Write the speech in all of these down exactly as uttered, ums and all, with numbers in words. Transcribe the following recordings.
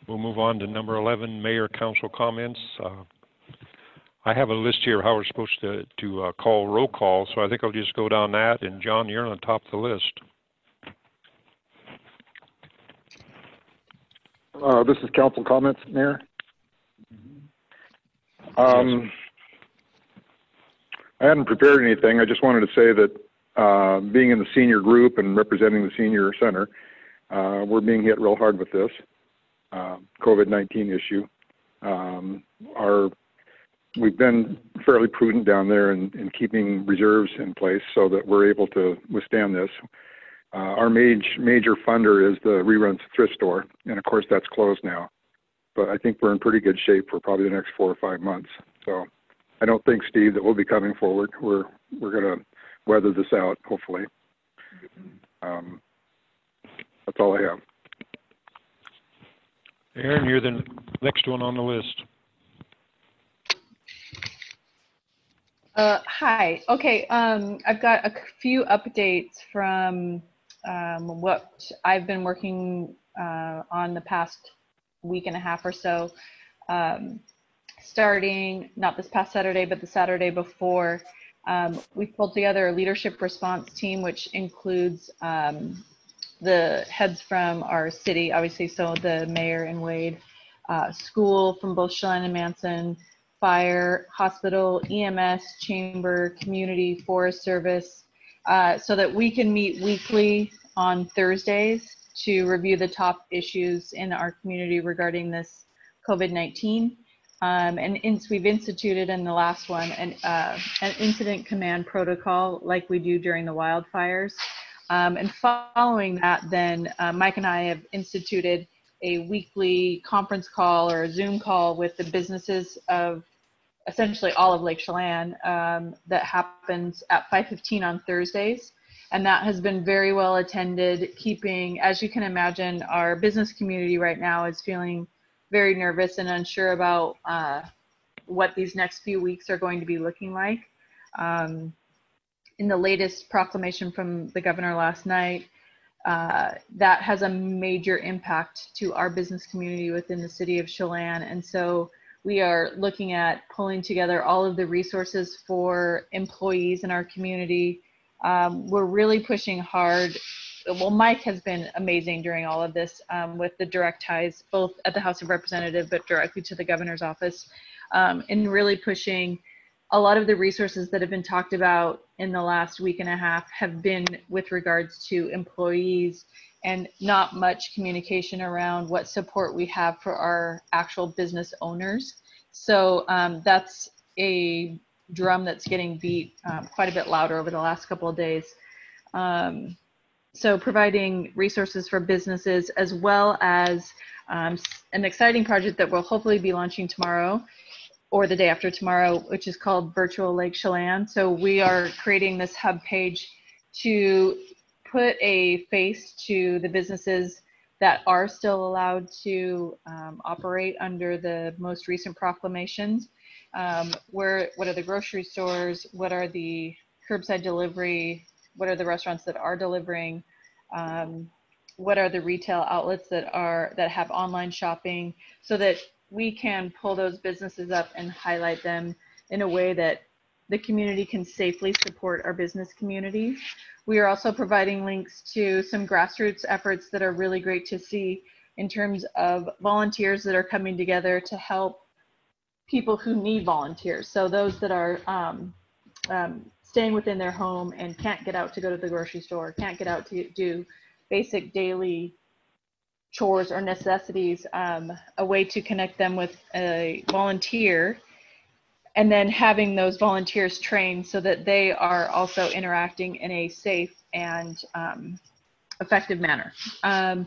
we'll move on to number eleven, Mayor Council comments. Uh, I have a list here of how we're supposed to, to uh, call roll call, so I think I'll just go down that. And John, you're on the top of the list. Uh, this is council comments, Mayor. Um, I hadn't prepared anything. I just wanted to say that uh, being in the senior group and representing the senior center, uh, we're being hit real hard with this uh, COVID nineteen issue. Um, our We've been fairly prudent down there in, in keeping reserves in place so that we're able to withstand this. Uh, our major, major funder is the Reruns Thrift Store, and of course that's closed now. But I think we're in pretty good shape for probably the next four or five months. So I don't think, Steve, that we'll be coming forward. We're we're going to weather this out, hopefully. Um, that's all I have. Aaron, you're the next one on the list. Uh, hi. Okay. Um, I've got a few updates from um, what I've been working uh, on the past week and a half or so. Um, starting not this past Saturday, but the Saturday before, um, we pulled together a leadership response team, which includes um, the heads from our city, obviously, so the mayor and Wade, uh, school from both Chelan and Manson, fire, hospital, E M S, chamber, community, Forest Service, uh, so that we can meet weekly on Thursdays to review the top issues in our community regarding this COVID nineteen. Um, and in, we've instituted in the last one an, uh, an incident command protocol like we do during the wildfires. Um, and following that, then uh, Mike and I have instituted a weekly conference call or a Zoom call with the businesses of essentially all of Lake Chelan um, that happens at five fifteen on Thursdays. And that has been very well attended, keeping, as you can imagine, our business community right now is feeling very nervous and unsure about uh, what these next few weeks are going to be looking like. Um, in the latest proclamation from the governor last night, uh, that has a major impact to our business community within the city of Chelan. And so we are looking at pulling together all of the resources for employees in our community. Um, we're really pushing hard. Well, Mike has been amazing during all of this um, with the direct ties, both at the House of Representatives, but directly to the governor's office, um, and really pushing a lot of the resources that have been talked about in the last week and a half have been with regards to employees and not much communication around what support we have for our actual business owners. So um, that's a drum that's getting beat um, quite a bit louder over the last couple of days. Um, so providing resources for businesses, as well as um, an exciting project that we'll hopefully be launching tomorrow or the day after tomorrow, which is called Virtual Lake Chelan. So we are creating this hub page to put a face to the businesses that are still allowed to um, operate under the most recent proclamations. Um, where, what are the grocery stores? What are the curbside delivery? What are the restaurants that are delivering? Um, what are the retail outlets that are that have online shopping, so that we can pull those businesses up and highlight them in a way that the community can safely support our business community. We are also providing links to some grassroots efforts that are really great to see in terms of volunteers that are coming together to help people who need volunteers. So those that are um, um, staying within their home and can't get out to go to the grocery store, can't get out to do basic daily chores or necessities, um, a way to connect them with a volunteer, and then having those volunteers trained so that they are also interacting in a safe and um, effective manner. Um,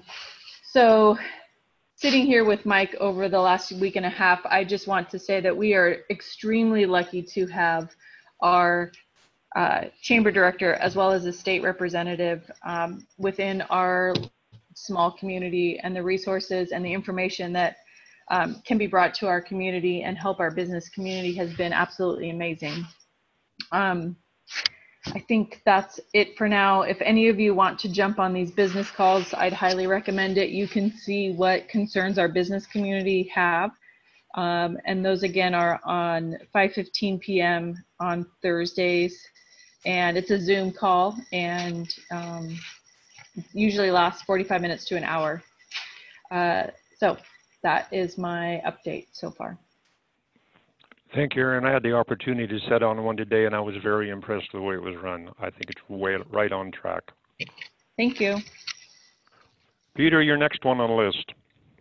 so sitting here with Mike over the last week and a half, I just want to say that we are extremely lucky to have our uh, chamber director as well as a state representative um, within our small community, and the resources and the information that um, can be brought to our community and help our business community has been absolutely amazing. Um, I think that's it for now. If any of you want to jump on these business calls, I'd highly recommend it. You can see what concerns our business community have. Um, and those again are on five fifteen p m on Thursdays. And it's a Zoom call, and um, usually lasts forty-five minutes to an hour. Uh, so that is my update so far. Thank you, Aaron. I had the opportunity to sit on one today, and I was very impressed with the way it was run. I think it's way right on track. Thank you. Peter, you're next one on the list.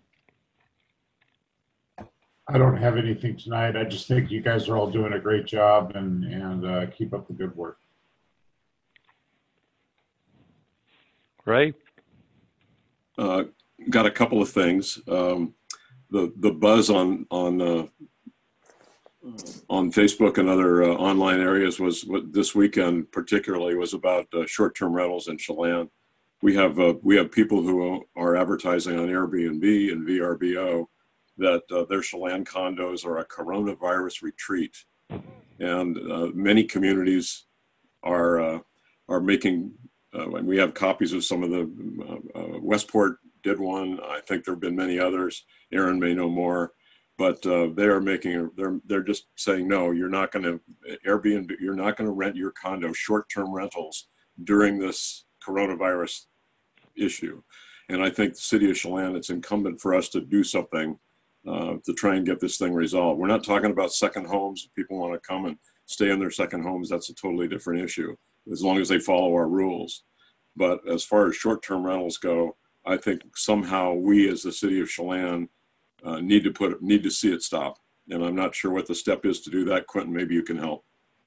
I don't have anything tonight. I just think you guys are all doing a great job, and, and uh, keep up the good work. Ray? Uh, got a couple of things. Um, the the buzz on on uh, on Facebook and other uh, online areas was what this weekend particularly was about uh, short-term rentals in Chelan. We have uh, we have people who are advertising on Airbnb and V R B O that uh, their Chelan condos are a coronavirus retreat, and uh, many communities are uh, are making. Uh, and we have copies of some of the. Uh, uh, Westport did one. I think there have been many others. Aaron may know more. But uh, they are making, a, they're they're just saying, no, you're not going to, Airbnb, you're not going to rent your condo, short-term rentals during this coronavirus issue. And I think the city of Chelan, it's incumbent for us to do something uh, to try and get this thing resolved. We're not talking about second homes. If people want to come and stay in their second homes, that's a totally different issue, as long as they follow our rules. But as far as short-term rentals go, I think somehow we as the city of Chelan Uh, need to put need to see it stop, and I'm not sure what the step is to do that. Quentin, maybe you can help.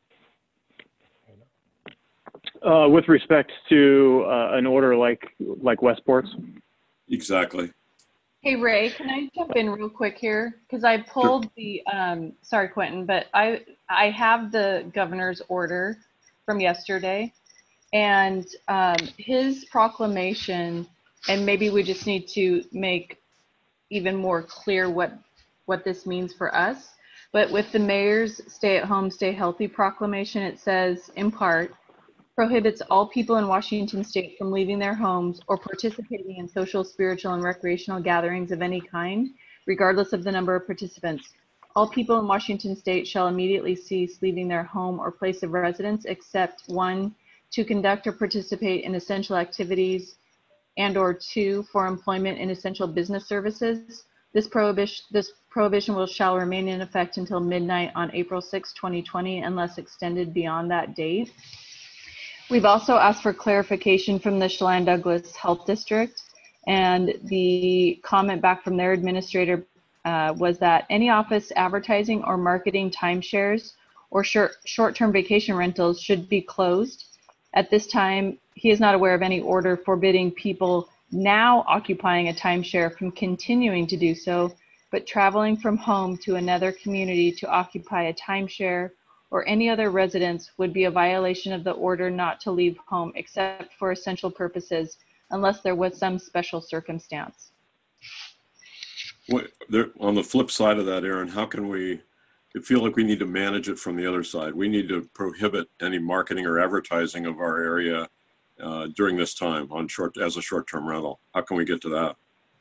Uh, with respect to uh, an order like like Westport's. Exactly. Hey Ray, can I jump in real quick here? Because I pulled the um, sorry Quentin, but I I have the governor's order from yesterday, and um, his proclamation, and maybe we just need to make even more clear what what this means for us. But with the mayor's stay at home, stay healthy proclamation, it says in part, prohibits all people in Washington state from leaving their homes or participating in social, spiritual, and recreational gatherings of any kind, regardless of the number of participants. All people in Washington state shall immediately cease leaving their home or place of residence except one, to conduct or participate in essential activities, and or two, for employment in essential business services. This prohibition, this prohibition will shall remain in effect until midnight on April sixth, twenty twenty, unless extended beyond that date. We've also asked for clarification from the Chelan Douglas Health District, and the comment back from their administrator uh, was that any office advertising or marketing timeshares or short, short-term vacation rentals should be closed. At this time, he is not aware of any order forbidding people now occupying a timeshare from continuing to do so, but traveling from home to another community to occupy a timeshare or any other residence would be a violation of the order not to leave home except for essential purposes, unless there was some special circumstance. What, there, on the flip side of that, Aaron, how can we, I feel like we need to manage it from the other side. We need to prohibit any marketing or advertising of our area uh, during this time on short as a short-term rental. How can we get to that?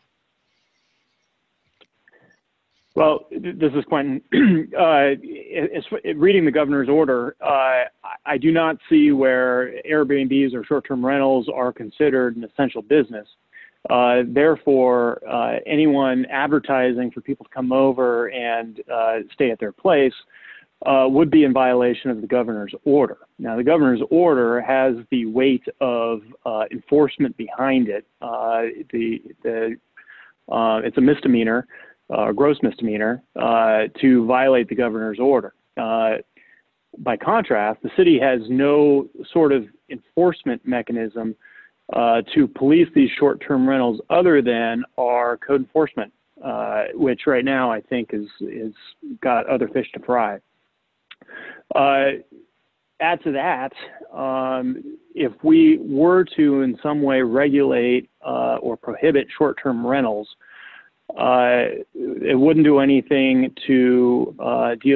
Well, this is Quentin. uh, it's, it, reading the governor's order, uh, I do not see where Airbnbs or short-term rentals are considered an essential business. Uh, therefore, uh, anyone advertising for people to come over and uh, stay at their place uh, would be in violation of the governor's order. Now, the governor's order has the weight of uh, enforcement behind it. Uh, the, the, uh, it's a misdemeanor, uh, a gross misdemeanor, uh, to violate the governor's order. Uh, by contrast, the city has no sort of enforcement mechanism Uh, to police these short-term rentals other than our code enforcement, uh, which right now I think is is got other fish to fry. Uh, add to that, um, if we were to in some way regulate uh, or prohibit short-term rentals, uh, it wouldn't do anything to uh, deal with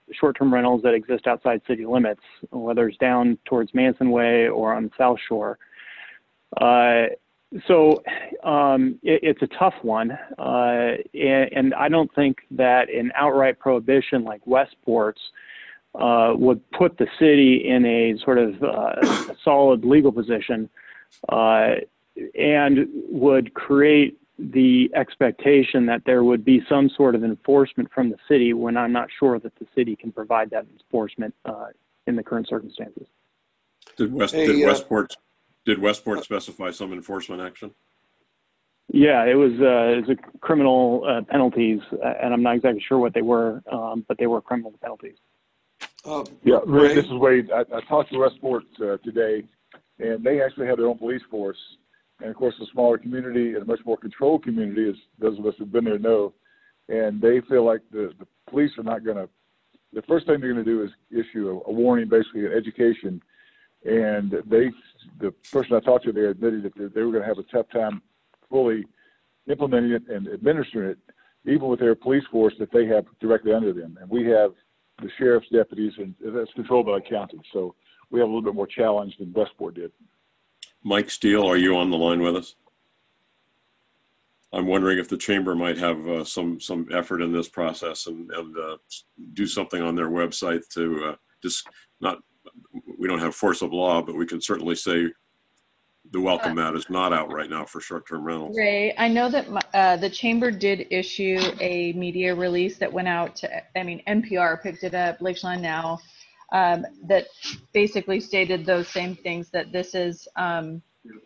short-term rentals that exist outside city limits, whether it's down towards Manson Way or on the South Shore. Uh, so um, it, it's a tough one, uh, and, and I don't think that an outright prohibition like Westport's uh, would put the city in a sort of uh, solid legal position uh, and would create the expectation that there would be some sort of enforcement from the city when I'm not sure that the city can provide that enforcement uh, in the current circumstances. Did West Hey, did uh, Westport did Westport specify some enforcement action? Yeah, it was uh, it was a criminal uh, penalties, uh, and I'm not exactly sure what they were, um, but they were criminal penalties. Uh, Yeah, Ray? Ray, this is Wade. I, I talked to Westport uh, today, and they actually have their own police force. And of course, a smaller community and a much more controlled community, as those of us who've been there know. And they feel like the, the police are not going to, the first thing they're going to do is issue a, a warning, basically an education. And they, the person I talked to there admitted that they, they were going to have a tough time fully implementing it and administering it, even with their police force that they have directly under them. And we have the sheriff's deputies, and that's controlled by the county. So we have a little bit more challenge than Westport did. Mike Steele, are you on the line with us? I'm wondering if the chamber might have uh, some some effort in this process and, and uh, do something on their website to uh, just not, we don't have force of law, but we can certainly say the welcome mat is not out right now for short-term rentals. Ray, I know that my, uh, the chamber did issue a media release that went out to, I mean, N P R picked it up, Lakeshore Now, um, that basically stated those same things, that this is, um,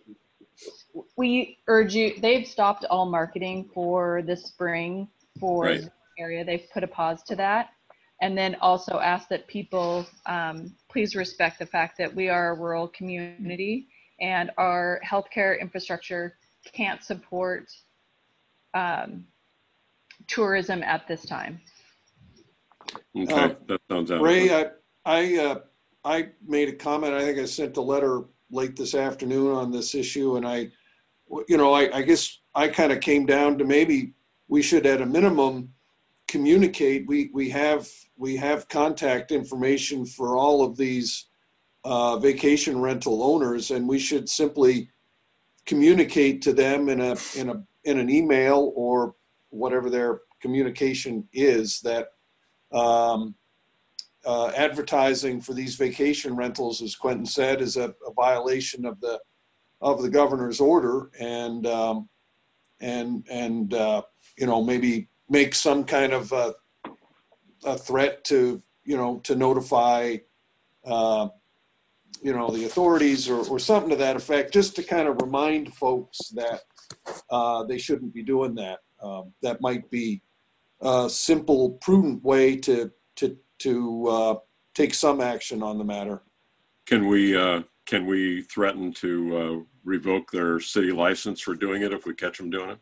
we urge you, they've stopped all marketing for this spring for Right. the area. They've put a pause to that. And then also ask that people um, please respect the fact that we are a rural community and our healthcare infrastructure can't support um, tourism at this time. Okay, Uh, that sounds adequate. Ray, I, I, uh, I made a comment. I think I sent a letter late this afternoon on this issue, and I, you know, I, I guess I kind of came down to maybe we should, at a minimum, communicate. We we have we have contact information for all of these uh, vacation rental owners, and we should simply communicate to them in a in a in an email or whatever their communication is that. Um, Uh, advertising for these vacation rentals, as Quentin said, is a, a violation of the of the governor's order, and um, and and uh, you know, maybe make some kind of a, a threat to you know to notify uh, you know the authorities or, or something to that effect, just to kind of remind folks that uh, they shouldn't be doing that. Um, that might be a simple, prudent way to to to uh, take some action on the matter. Can we uh, can we threaten to uh, revoke their city license for doing it if we catch them doing it?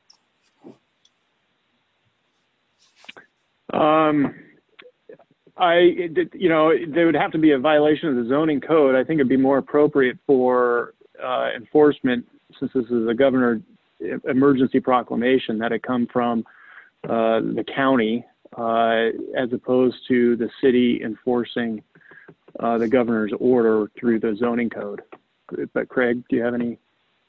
Um, I, it, you know, there would have to be a violation of the zoning code. I think it'd be more appropriate for uh, enforcement, since this is a governor emergency proclamation, that it come from uh, the county, uh, as opposed to the city enforcing uh, the governor's order through the zoning code. But Craig, do you have any?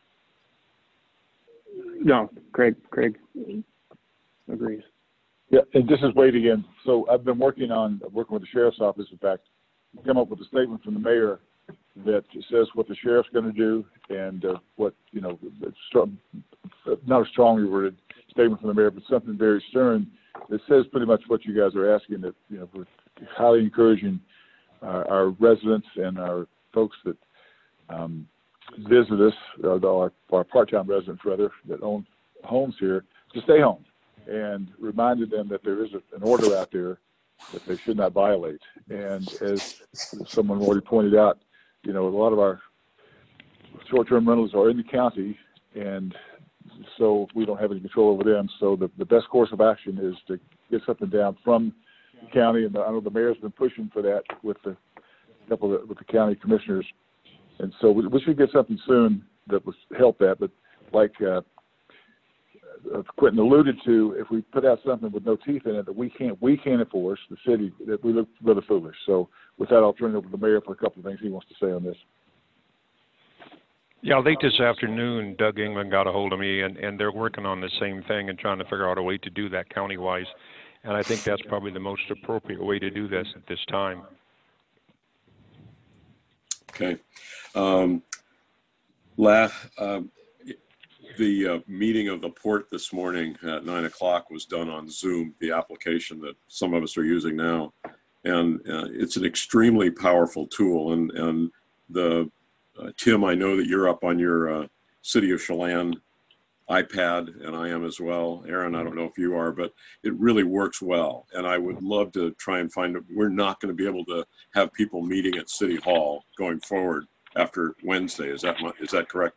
No, Craig, Craig agrees. Yeah, and this is Wade again. So I've been working on, working with the sheriff's office, in fact, come up with a statement from the mayor that says what the sheriff's going to do and uh, what, you know, strong, not a strongly worded statement from the mayor, but something very stern that says pretty much what you guys are asking, that, you know, we're highly encouraging uh, our residents and our folks that um, visit us, uh, our, our part-time residents rather, that own homes here, to stay home, and reminded them that there is a, an order out there that they should not violate. And as someone already pointed out, you know, a lot of our short-term rentals are in the county, and so we don't have any control over them. So the, the best course of action is to get something down from the county, and I know the mayor's been pushing for that with the couple of the, with the county commissioners, and so we, we should get something soon that would help that. But like uh, uh, Quentin alluded to, if we put out something with no teeth in it that we can't we can't enforce, the city, that we look rather foolish. So with that, I'll turn it over to the mayor for a couple of things he wants to say on this. Yeah, late this afternoon, Doug England got a hold of me, and, and they're working on the same thing and trying to figure out a way to do that county-wise. And I think that's probably the most appropriate way to do this at this time. Okay. Um, la, uh, the uh, meeting of the port this morning at nine o'clock was done on Zoom, the application that some of us are using now. And uh, it's an extremely powerful tool. And, and the uh, Tim, I know that you're up on your uh, City of Chelan iPad, and I am as well. Aaron, I don't know if you are, but it really works well. And I would love to try and find, we're not going to be able to have people meeting at City Hall going forward after Wednesday. Is that, is that correct?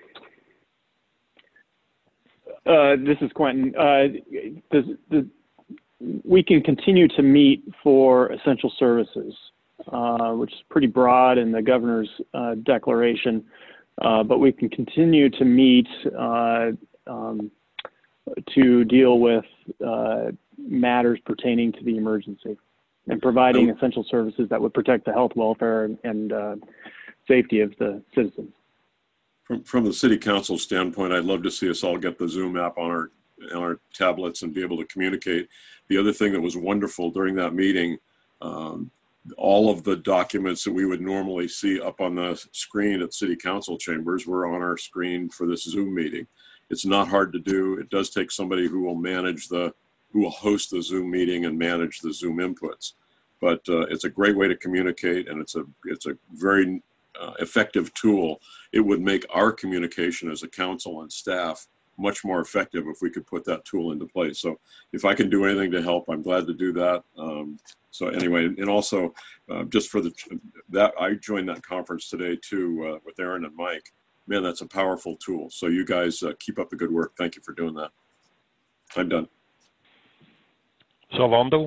Uh, this is Quentin. Uh, the, the, we can continue to meet for essential services, uh, which is pretty broad in the governor's uh, declaration. Uh, but we can continue to meet uh, um, to deal with uh, matters pertaining to the emergency and providing oh. essential services that would protect the health, welfare, and, and uh, safety of the citizens. From, from the city council standpoint, I'd love to see us all get the Zoom app on our, on our tablets and be able to communicate. The other thing that was wonderful during that meeting, um, all of the documents that we would normally see up on the screen at city council chambers were on our screen for this Zoom meeting. It's not hard to do. It does take somebody who will manage the, who will host the Zoom meeting and manage the Zoom inputs. But uh, it's a great way to communicate, and it's a, it's a very uh, effective tool. It would make our communication as a council and staff much more effective if we could put that tool into place. So if I can do anything to help, I'm glad to do that. Um, So anyway, and also uh, just for the, that I joined that conference today too uh, with Aaron and Mike. Man, that's a powerful tool. So you guys uh, keep up the good work. Thank you for doing that. I'm done. Salvando?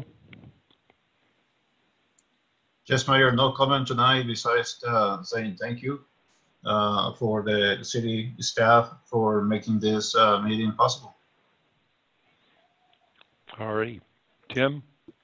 Yes, Mayor, no comment tonight besides uh, saying thank you uh, for the city staff for making this uh, meeting possible. All right. Tim?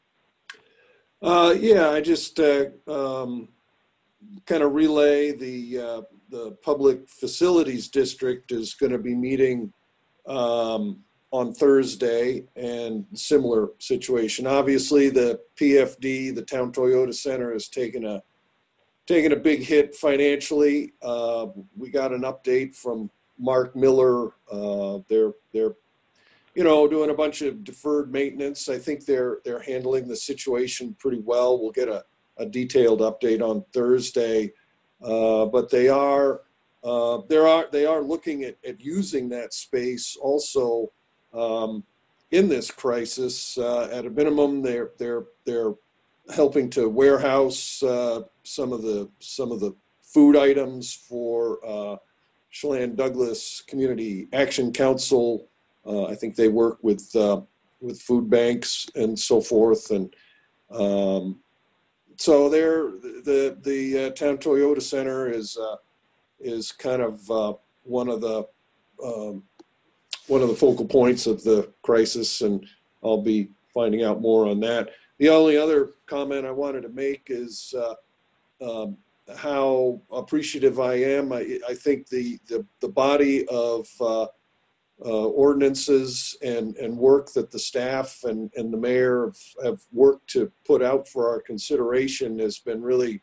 Uh, yeah, I just uh, um, kind of relay the uh, the Public Facilities District is going to be meeting um, on Thursday, and similar situation. Obviously, the P F D, the Town Toyota Center, has taken a taken a big hit financially. Uh, we got an update from Mark Miller. Uh, they're they're you know, doing a bunch of deferred maintenance. I think they're they're handling the situation pretty well. We'll get a, a detailed update on Thursday, uh, but they are uh, there are they are looking at, at using that space also um, in this crisis. Uh, at a minimum, they're they're they're helping to warehouse uh, some of the some of the food items for uh, Chelan Douglas Community Action Council. Uh, I think they work with uh, with food banks and so forth, and um, so they're the the uh, Town Toyota Center is uh, is kind of uh, one of the um, one of the focal points of the crisis, and I'll be finding out more on that. The only other comment I wanted to make is uh, um, how appreciative I am. I, I think the the the body of uh, Uh, ordinances and, and work that the staff and, and the mayor have, have worked to put out for our consideration has been really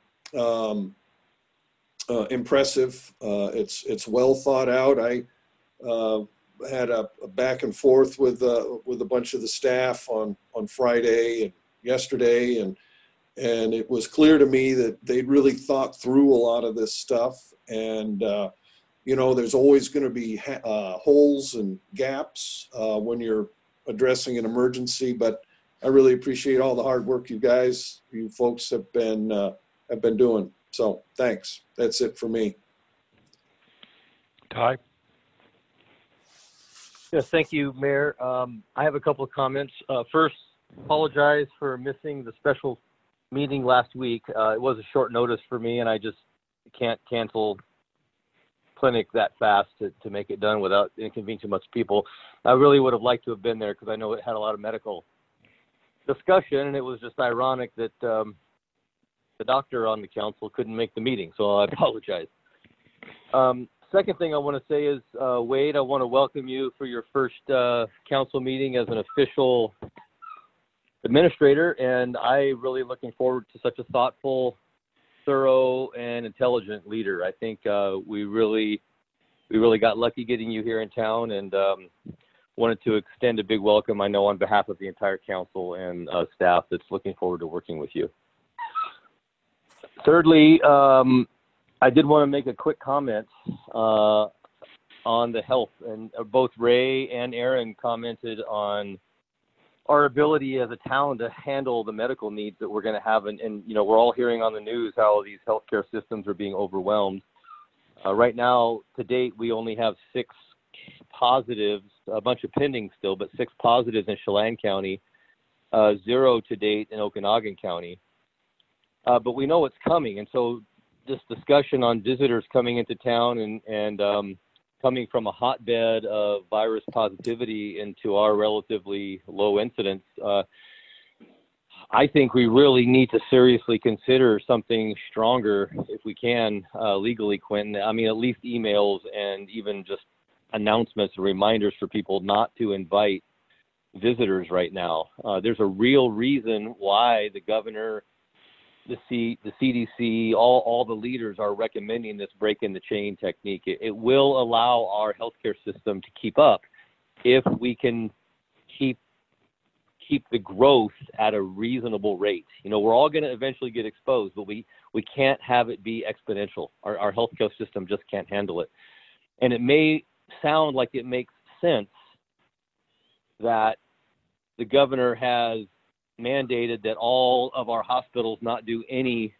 um, uh, impressive. Uh, it's it's well thought out. I uh, had a, a back and forth with uh, with a bunch of the staff on on Friday and yesterday, and and it was clear to me that they'd really thought through a lot of this stuff. And uh, You know, there's always going to be uh, holes and gaps uh, when you're addressing an emergency, but I really appreciate all the hard work you guys, you folks have been uh, have been doing. So thanks. That's it for me. Ty? Yes, thank you, Mayor. Um, I have a couple of comments. Uh, first, apologize for missing the special meeting last week. Uh, it was a short notice for me, and I just can't cancel clinic that fast to, to make it done without inconveniencing much people. I really would have liked to have been there because I know it had a lot of medical discussion, and it was just ironic that um, the doctor on the council couldn't make the meeting, so I apologize. Um, second thing I want to say is, uh, Wade, I want to welcome you for your first uh, council meeting as an official administrator, and I really looking forward to such a thoughtful, thorough, and intelligent leader. I think uh, we really, we really got lucky getting you here in town, and um, wanted to extend a big welcome, I know, on behalf of the entire council and uh, staff that's looking forward to working with you. Thirdly, um, I did want to make a quick comment uh, on the health, and uh, both Ray and Aaron commented on our ability as a town to handle the medical needs that we're going to have. And, and, you know, we're all hearing on the news how these healthcare systems are being overwhelmed. Uh, right now, to date, we only have six positives, a bunch of pending still, but six positives in Chelan County, uh, zero to date in Okanagan County. Uh, but we know it's coming. And so this discussion on visitors coming into town and, and um, coming from a hotbed of virus positivity into our relatively low incidence, uh, I think we really need to seriously consider something stronger if we can uh, legally, Quentin. I mean, at least emails and even just announcements and reminders for people not to invite visitors right now. Uh, there's a real reason why the governor, the C, the C D C, all, all the leaders are recommending this break in the chain technique. It, it will allow our healthcare system to keep up if we can keep keep the growth at a reasonable rate. You know, we're all going to eventually get exposed, but we, we can't have it be exponential. Our, our healthcare system just can't handle it. And it may sound like it makes sense that the governor has mandated that all of our hospitals not do any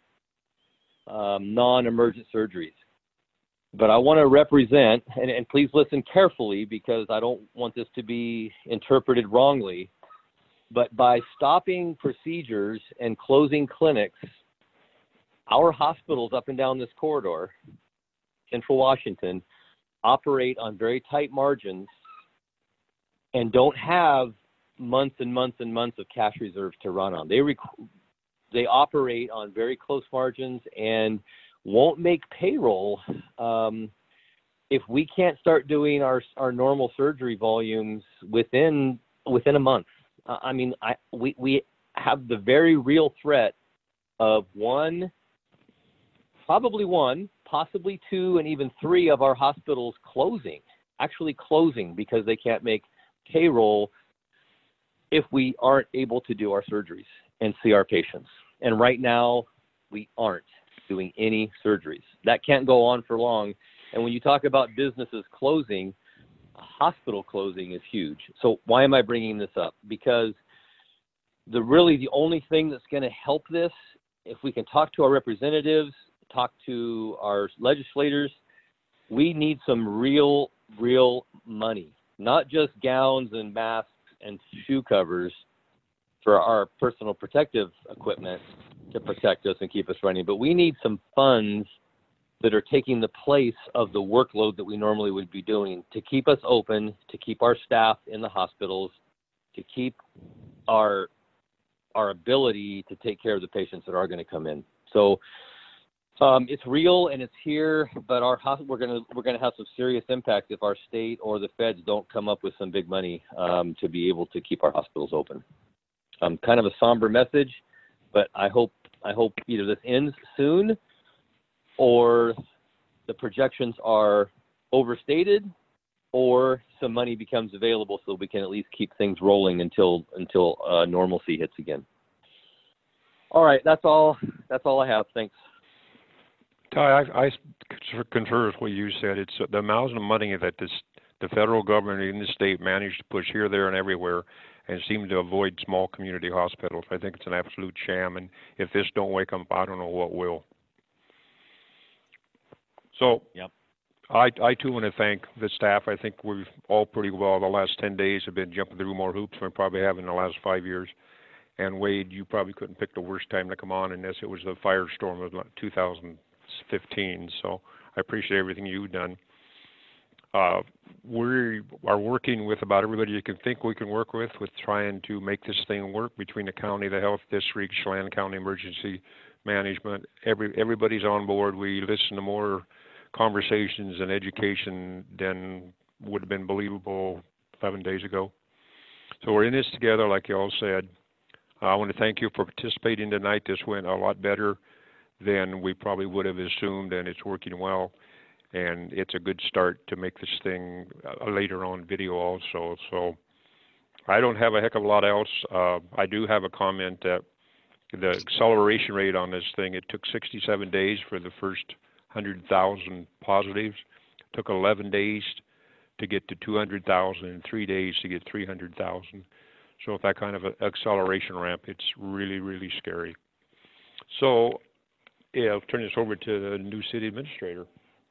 um, non-emergent surgeries. But I want to represent, and, and please listen carefully because I don't want this to be interpreted wrongly, but by stopping procedures and closing clinics, our hospitals up and down this corridor, Central Washington, operate on very tight margins and don't have months and months and months of cash reserves to run on. They rec- they operate on very close margins and won't make payroll um, if we can't start doing our our normal surgery volumes within within a month. Uh, I mean, I we we have the very real threat of one, probably one, possibly two, and even three of our hospitals closing, actually closing because they can't make payroll if we aren't able to do our surgeries and see our patients. And right now, we aren't doing any surgeries. That can't go on for long. And when you talk about businesses closing, hospital closing is huge. So why am I bringing this up? Because the really the only thing that's going to help this, if we can talk to our representatives, talk to our legislators, we need some real, real money, not just gowns and masks and shoe covers for our personal protective equipment to protect us and keep us running, but we need some funds that are taking the place of the workload that we normally would be doing to keep us open, to keep our staff in the hospitals, to keep our our ability to take care of the patients that are going to come in. So um, it's real and it's here, but our we're going to we're going to have some serious impact if our state or the feds don't come up with some big money um, to be able to keep our hospitals open. Um, kind of a somber message, but I hope I hope either this ends soon or the projections are overstated or some money becomes available so we can at least keep things rolling until until uh, normalcy hits again. All right, that's all. That's all I have. Thanks. Ty, I, I concur with what you said. It's the amount of money that this the federal government and the state managed to push here, there, and everywhere, and seem to avoid small community hospitals. I think it's an absolute sham, and if this don't wake them up, I don't know what will. So, yep. I, I too want to thank the staff. I think we've all pretty well the last ten days have been jumping through more hoops than we probably have in the last five years. And Wade, you probably couldn't pick the worst time to come on in this. It was the firestorm of two thousand fifteen. So I appreciate everything you've done. Uh, we are working with about everybody you can think we can work with, with trying to make this thing work between the county, the health district, Chelan County Emergency Management. Every everybody's on board. We listen to more conversations and education than would have been believable eleven days ago. So we're in this together, like you all said. Uh, I want to thank you for participating tonight. This went a lot better than we probably would have assumed, and it's working well. And it's a good start to make this thing uh, later on video also. So I don't have a heck of a lot else. Uh, I do have a comment that the acceleration rate on this thing, it took sixty-seven days for the first one hundred thousand positives. It took eleven days to get to two hundred thousand and three days to get three hundred thousand. So with that kind of an acceleration ramp, it's really, really scary. So yeah, I'll turn this over to the new city administrator.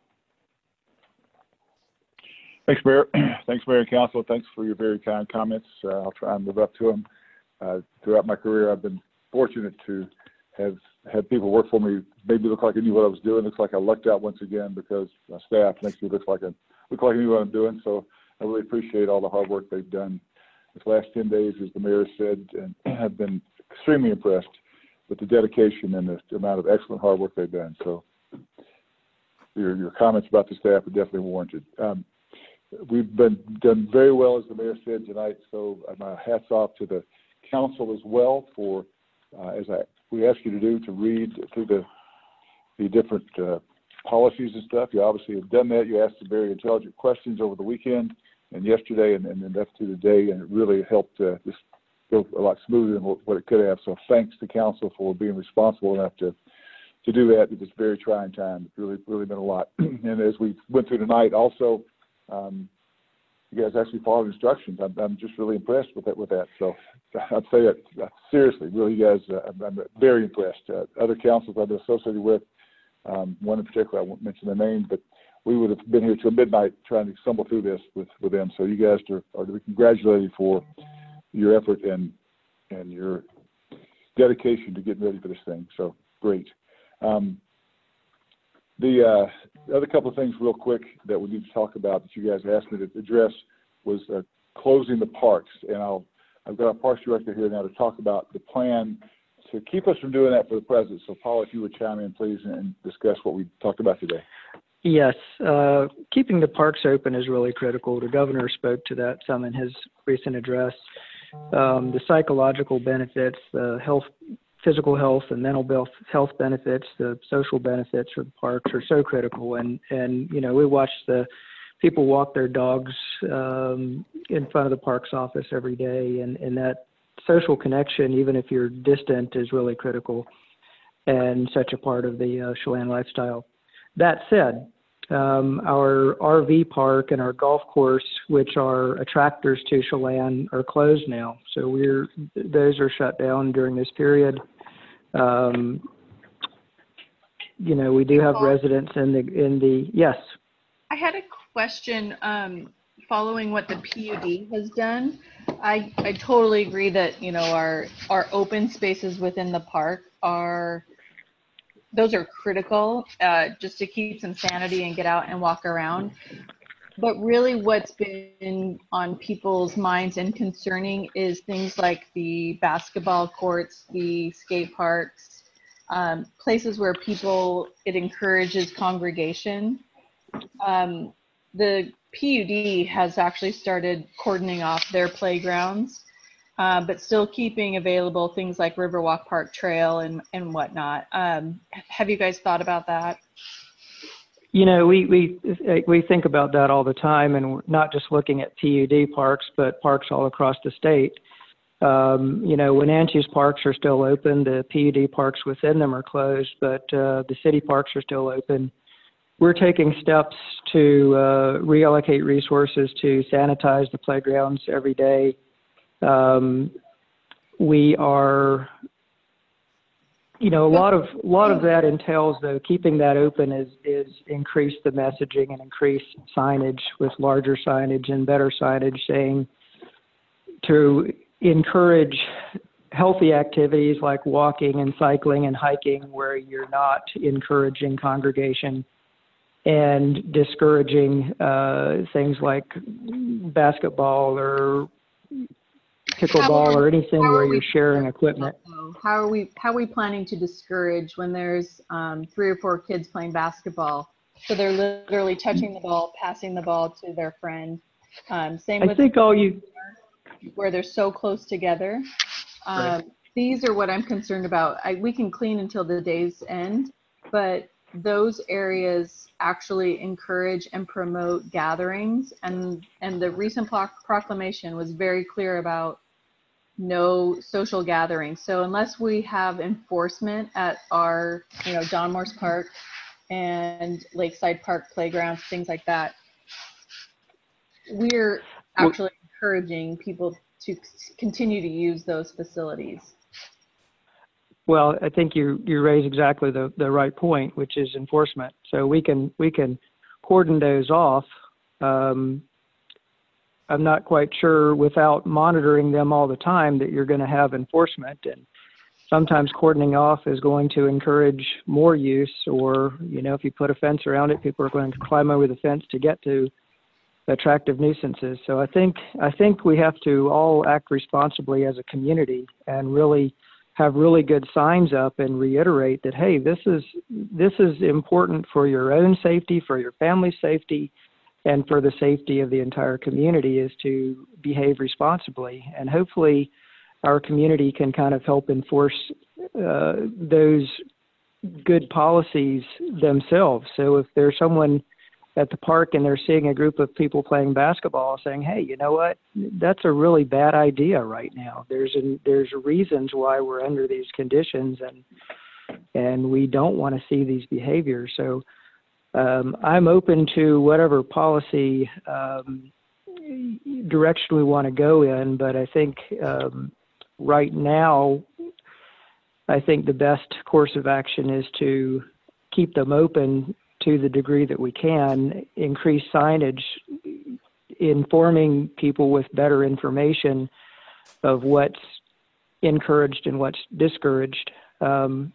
Thanks, Mayor. Thanks, Mayor and Council. Thanks for your very kind comments. Uh, I'll try and live up to them. Uh, throughout my career, I've been fortunate to have had people work for me. Made me look like I knew what I was doing. Looks like I lucked out once again because my staff makes me look like I look like I knew what I'm doing. So I really appreciate all the hard work they've done this last ten days, as the mayor said, and I've been extremely impressed with the dedication and the amount of excellent hard work they've done. So your your comments about the staff are definitely warranted. Um, We've been done very well, as the mayor said tonight. So uh, my hats off to the council as well for, uh, as I we ask you to do, to read through the the different uh, policies and stuff. You obviously have done that. You asked some very intelligent questions over the weekend and yesterday, and, and then left to today, and it really helped uh, this go a lot smoother than what, what it could have. So thanks to council for being responsible enough to to do that at this very trying time. It's really really been a lot. And as we went through tonight, also. Um, you guys actually followed instructions. I'm, I'm just really impressed with that. With that, so I'd say that uh, seriously, really, you guys, uh, I'm, I'm very impressed. Uh, other councils I've been associated with, um, one in particular, I won't mention the name, but we would have been here till midnight trying to stumble through this with, with them. So you guys are, are to be congratulated for your effort and and your dedication to getting ready for this thing. So great. Um, The uh, other couple of things real quick that we need to talk about that you guys asked me to address was uh, closing the parks. And I'll, I've got our parks director here now to talk about the plan to keep us from doing that for the present. So Paul, if you would chime in, please, and discuss what we talked about today. Yes, uh, keeping the parks open is really critical. The governor spoke to that some in his recent address. Um, the psychological benefits, the health physical health and mental health benefits, the social benefits for the parks are so critical. And, and you know, we watch the people walk their dogs um, in front of the parks office every day. And, and that social connection, even if you're distant, is really critical and such a part of the uh, Chelan lifestyle. That said, um, our R V park and our golf course, which are attractors to Chelan, are closed now. So we're those are shut down during this period. Um, you know, we do have residents in the in the yes. I had a question. Um, following what the P U D has done, I I totally agree that you know our our open spaces within the park are. Those are critical uh, just to keep some sanity and get out and walk around. But really what's been on people's minds and concerning is things like the basketball courts, the skate parks, um, places where people, it encourages congregation. Um, the P U D has actually started cordoning off their playgrounds. Uh, but still keeping available things like Riverwalk Park Trail and, and whatnot. Um, have you guys thought about that? You know, we, we we think about that all the time, and we're not just looking at P U D parks, but parks all across the state. Um, you know, Wenatchee's parks are still open. The P U D parks within them are closed, but uh, the city parks are still open. We're taking steps to uh, reallocate resources to sanitize the playgrounds every day. Um, we are, you know, a lot of a lot of that entails though keeping that open is is increase the messaging and increase signage with larger signage and better signage saying to encourage healthy activities like walking and cycling and hiking where you're not encouraging congregation. and discouraging uh, things like basketball or pickleball or anything where you're sharing equipment. How are we how are we planning to discourage when there's um, three or four kids playing basketball? So they're literally touching the ball, passing the ball to their friend. Um, same I with think all you where they're so close together. Um, Right. These are what I'm concerned about. I, we can clean until the day's end, but those areas actually encourage and promote gatherings. And, and the recent pro- proclamation was very clear about no social gatherings. So unless we have enforcement at our, you know, Don Morse Park and Lakeside Park playgrounds, things like that, we're actually encouraging people to continue to use those facilities. Well, I think you you raise exactly the, the right point, which is enforcement. So we can we can cordon those off. Um, I'm not quite sure without monitoring them all the time that you're going to have enforcement. And sometimes cordoning off is going to encourage more use, or, you know, if you put a fence around it, people are going to climb over the fence to get to attractive nuisances. So I think I think we have to all act responsibly as a community and really have really good signs up and reiterate that, hey, this is this is important for your own safety, for your family's safety, and for the safety of the entire community, is to behave responsibly. And hopefully our community can kind of help enforce uh, those good policies themselves. So if there's someone at the park and they're seeing a group of people playing basketball, saying, hey, you know what, that's a really bad idea right now. There's a, there's reasons why we're under these conditions, and and we don't want to see these behaviors. So um, I'm open to whatever policy um, direction we want to go in, but I think um, right now, I think the best course of action is to keep them open to the degree that we can, increase signage, informing people with better information of what's encouraged and what's discouraged. Um,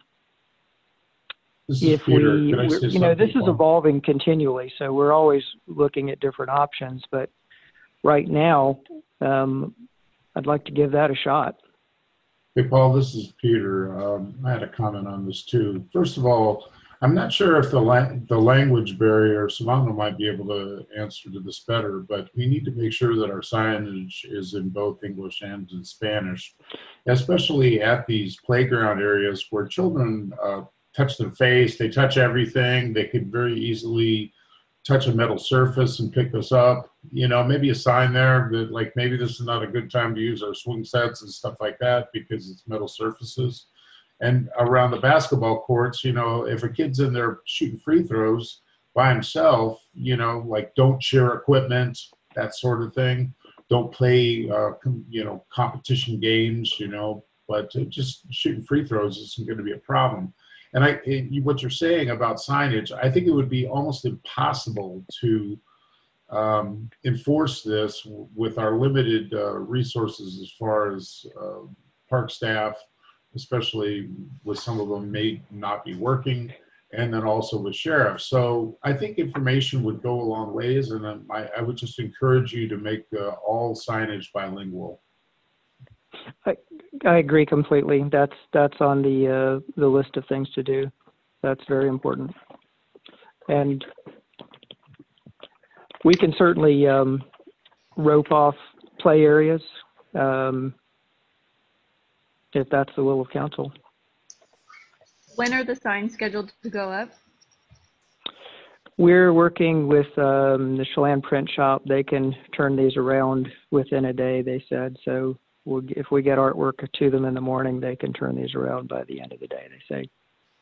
This is if Peter. we, Can I we're- say you know, this something, is Paul? evolving continually, so we're always looking at different options. But right now, um, I'd like to give that a shot. Hey, Paul, this is Peter. Um, I had a comment on this too. First of all, I'm not sure if the la- the language barrier, Savannah might be able to answer to this better, but we need to make sure that our signage is in both English and in Spanish, especially at these playground areas where children uh, touch their face, they touch everything. They could very easily touch a metal surface and pick this up. You know, maybe a sign there that, like, maybe this is not a good time to use our swing sets and stuff like that because it's metal surfaces. And around the basketball courts, you know, if a kid's in there shooting free throws by himself, you know, like, don't share equipment, that sort of thing. Don't play, uh, com- you know, competition games, you know, but uh, just shooting free throws isn't going to be a problem. And I, it, what you're saying about signage, I think it would be almost impossible to um, enforce this w- with our limited uh, resources as far as uh, park staff, especially with some of them may not be working, and then also with sheriffs. So I think information would go a long ways, and um, I, I would just encourage you to make uh, all signage bilingual. I, I agree completely. That's that's on the uh, the list of things to do. That's very important. And we can certainly um, rope off play areas um, if that's the will of council. When are the signs scheduled to go up? We're working with um, the Chelan Print Shop. They can turn these around within a day, they said. So we'll, if we get artwork to them in the morning, they can turn these around by the end of the day, they say.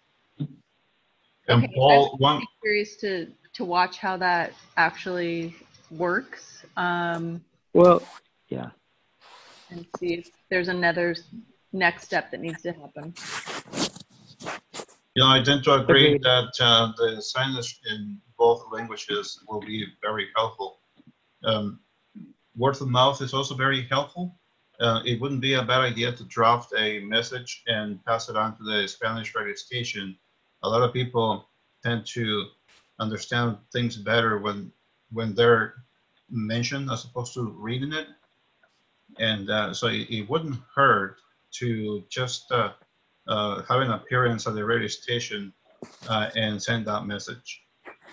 And Okay, Paul, I was one, curious to to watch how that actually works, um, Well, yeah. and see if there's another s- next step that needs to happen. you know, I tend to agree Agreed. that uh, the signage in both languages will be very helpful. Um, word of mouth is also very helpful. Uh, it wouldn't be a bad idea to draft a message and pass it on to the Spanish radio station. A lot of people tend to understand things better when when they're mentioned as opposed to reading it. And uh, so it, it wouldn't hurt to just uh, uh, have an appearance at the radio station uh, and send that message.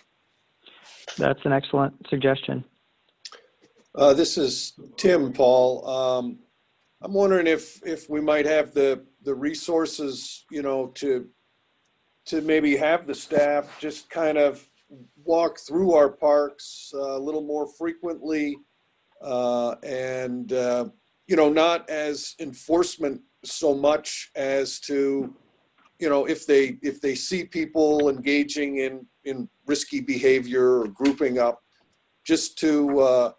That's an excellent suggestion. Uh, this is Tim, Paul. Um, I'm wondering if if we might have the the resources, you know, to to maybe have the staff just kind of walk through our parks uh, a little more frequently, uh, and uh, you know, not as enforcement so much as to, you know, if they if they see people engaging in in risky behavior or grouping up, just to uh,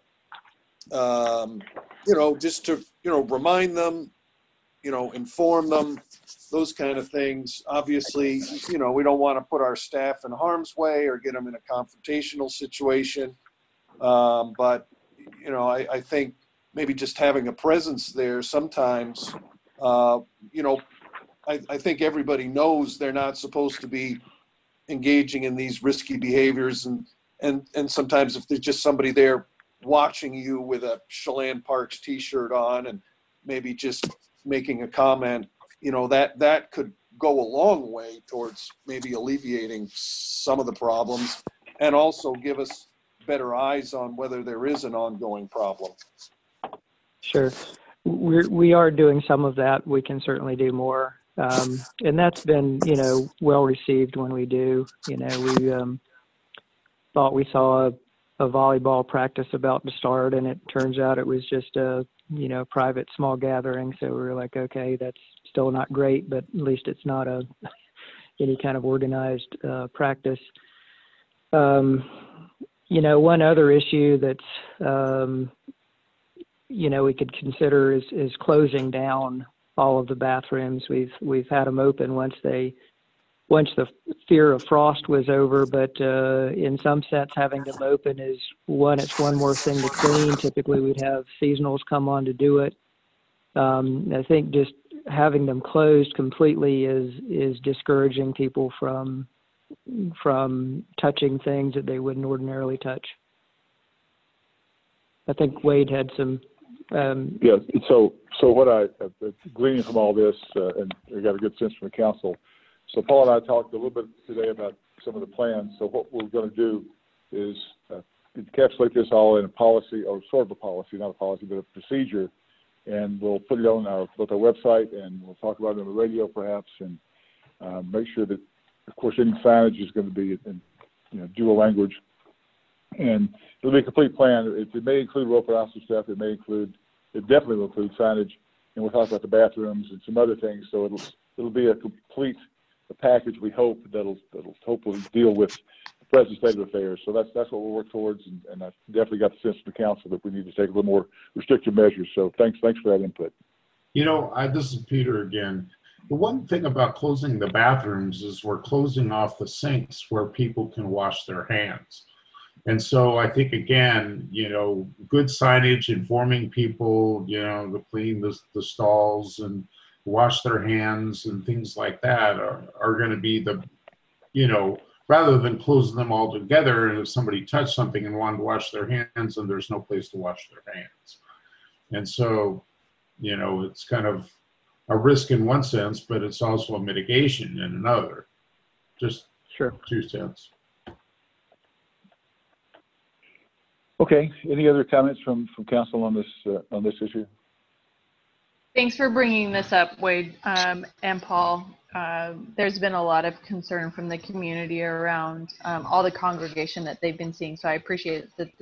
um, you know, just to you know remind them, you know, inform them, those kind of things. Obviously, you know, we don't want to put our staff in harm's way or get them in a confrontational situation. Um, but, you know, I, I think maybe just having a presence there sometimes, uh, you know, I, I think everybody knows they're not supposed to be engaging in these risky behaviors. And, and, and sometimes if there's just somebody there watching you with a Chelan Parks t-shirt on and maybe just making a comment, you know, that that could go a long way towards maybe alleviating some of the problems and also give us better eyes on whether there is an ongoing problem. Sure. We're, we are doing some of that. We can certainly do more. Um, and that's been, you know, well received when we do. You know, we um, thought we saw a, a volleyball practice about to start, and it turns out it was just a, you know, private small gathering. So we were like, okay, that's still not great, but at least it's not a any kind of organized uh, practice. Um, you know, one other issue that's, um, you know, we could consider is, is closing down all of the bathrooms. We've we've had them open once they once the fear of frost was over, but uh, in some sets, having them open is one, it's one more thing to clean. Typically, we'd have seasonals come on to do it. Um, I think just having them closed completely is is discouraging people from from touching things that they wouldn't ordinarily touch. I think Wade had some. Um, yeah. So so what I uh, gleaning from all this, uh, and we got a good sense from the council. So Paul and I talked a little bit today about some of the plans. So what we're going to do is uh, encapsulate this all in a policy, or sort of a policy, not a policy, but a procedure, and we'll put it on our, both our website, and we'll talk about it on the radio perhaps, and uh, make sure that, of course, any signage is going to be in, you know, dual language, and it'll be a complete plan. It, it may include roper officer stuff. It may include, it definitely will include signage, and we'll talk about the bathrooms and some other things. So it'll it'll be a complete a package, we hope, that'll that'll hopefully deal with the present state of affairs. So that's that's what we'll work towards, and, and I've definitely got the sense of the council that we need to take a little more restrictive measures. So thanks thanks for that input. You know, I, this is Peter again. The one thing about closing the bathrooms is we're closing off the sinks where people can wash their hands. And so I think, again, you know, good signage informing people, you know, to clean the, the stalls and wash their hands and things like that are, are going to be the, you know, rather than closing them all together, and if somebody touched something and wanted to wash their hands and there's no place to wash their hands. And so, you know, it's kind of a risk in one sense, but it's also a mitigation in another. Just sure. Two cents. Okay. Any other comments from, from council on this uh, on this issue? Thanks for bringing this up, Wade um, and Paul. Uh, there's been a lot of concern from the community around um, all the congregation that they've been seeing, so I appreciate that